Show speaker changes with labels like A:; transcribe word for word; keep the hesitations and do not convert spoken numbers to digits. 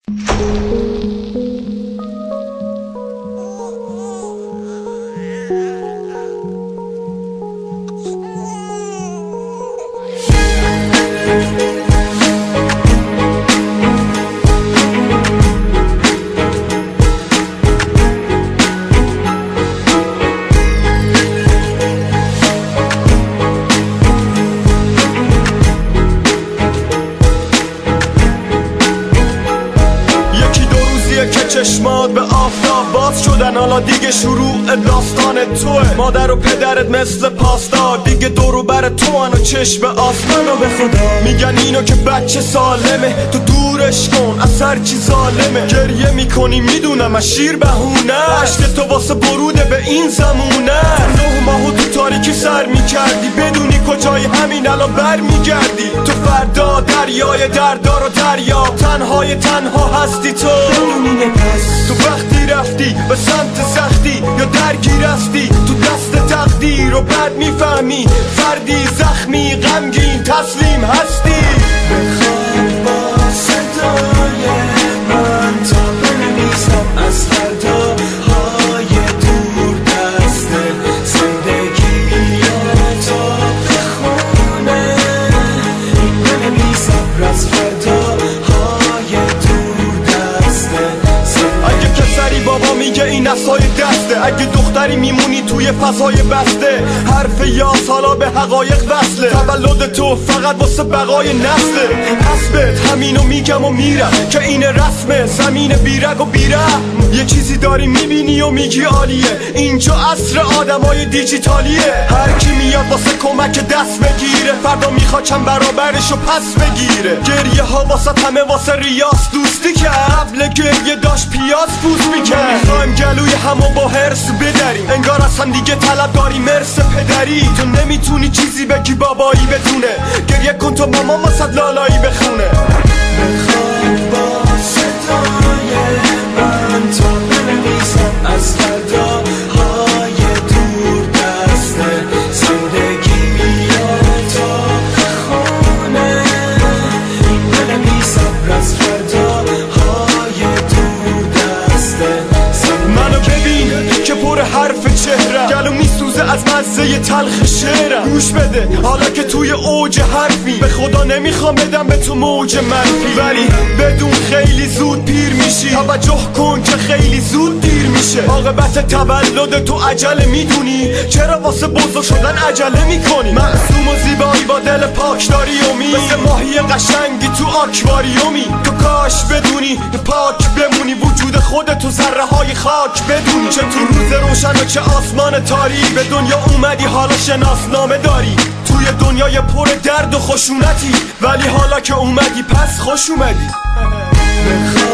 A: چشمات به آفتاب باز شدن، حالا دیگه شروع داستان توه. مادر و پدرت مثل پاستا دیگه دورو بر تو و چشم آسمان. و به خدا میگن اینو که بچه سالمه، تو دورش کن از هر چی ظالمه. گریه میکنی میدونم از شیر بهونه، عشق تو واسه بروده به این زمونه. نه ماهو تو تاریکی سر میکردی، بدونی کجای همین الان بر میگردی. تو فردا دریای دردار و دریا، تنهای تنها هستی تو. تو وقتی رفتی به سمت سختی یا درگیر هستی تو دست تقدیر، و بعد میفهمی فردی زخمی غمگین تسلیم هستی. بخواب با صدای من تا بنویسم از فرداهای دور دست زندگی یا تا بخونه. این بنویسم از فرداهای دور دست. اگه پسری بابا میگه این اصای دسته، اگه دختری میمونی توی فضای بسته. حرف یاس حالا به حقایق وصله، تولد تو فقط واسه بقای نسله. حسبت همینو میگم و میرم که این رسمه، زمین بیرگ و بیرم. یه چیزی داری میبینی و میگی عالیه، اینجا عصر آدمای دیجیتالیه. هر کی میاد واسه کمک دست بگیره، فردا میخواد چند برابرشو پس بگیره. گریه ها واسه همه واسه ریاض دوستی که قبل گریه داشت پیاز پوست میکرد. میخوایم گلوی همو با هرس بدریم، انگار از هم دیگه طلب داری مرس پدری. تو نمیتونی چیزی بگی بابایی بدونه، گریه کن تو مامان واسه لالایی بخونه. بخواب با صدای من تا بنویسم از فرداهای دور دست زندگی یا تا بخونه. این بنویسم از فرداهای دور دست. منو ببین که پر حرف چهره، گلو میسوزه از مزه تلخ شعرم. گوش بده حالا که توی اوج حرفی، به خدا نمیخوام بدم به تو موج منفی، ولی بدون خیلی زود پیر میشی. توجه کن که خیلی زود دیر میشه. عاقبت تولد تو عجله میدونی، چرا واسه بزرگ شدن عجله میکنی؟ معصوم و زیبایی با دل پاک داری امی، مثل ماهی قشنگی تو آکواریومی. تو کاش بدونی پاک بمونی، وجود خودت تو ذره های خاک بدونی. چه تو روز روشن و چه آسمان تاری، به دنیا اومدی حالا شناسنامه داری. توی دنیای پر درد و خشونتی، ولی حالا که اومدی پس خوش اومدی.